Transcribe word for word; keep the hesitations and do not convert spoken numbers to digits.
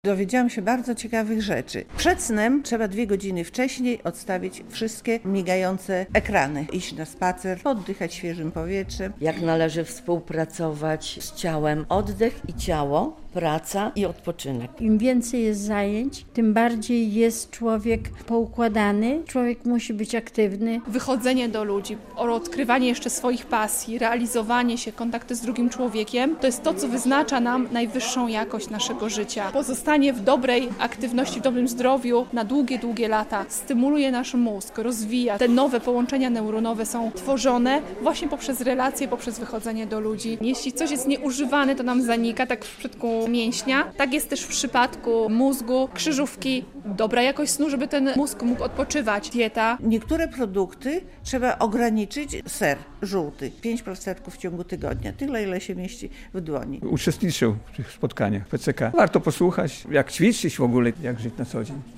Dowiedziałam się bardzo ciekawych rzeczy. Przed snem trzeba dwie godziny wcześniej odstawić wszystkie migające ekrany. Iść na spacer, oddychać świeżym powietrzem. Jak należy współpracować z ciałem. Oddech i ciało, praca i odpoczynek. Im więcej jest zajęć, tym bardziej jest człowiek poukładany. Człowiek musi być aktywny. Wychodzenie do ludzi, odkrywanie jeszcze swoich pasji, realizowanie się, kontakty z drugim człowiekiem, to jest to, co wyznacza nam najwyższą jakość naszego życia. Pozostanie w dobrej aktywności, w dobrym zdrowiu na długie, długie lata stymuluje nasz mózg, rozwija. Te nowe połączenia neuronowe są tworzone właśnie poprzez relacje, poprzez wychodzenie do ludzi. Jeśli coś jest nieużywane, to nam zanika, tak w przypadku mięśnia. Tak jest też w przypadku mózgu, krzyżówki. Dobra jakość snu, żeby ten mózg mógł odpoczywać. Dieta. Niektóre produkty trzeba ograniczyć. Ser żółty, pięć plasterków w ciągu tygodnia. Tyle, ile się mieści w dłoni. Uczestniczył w tych spotkaniach P C K. Warto posłuchać, jak ćwiczyć w ogóle, jak żyć na co dzień.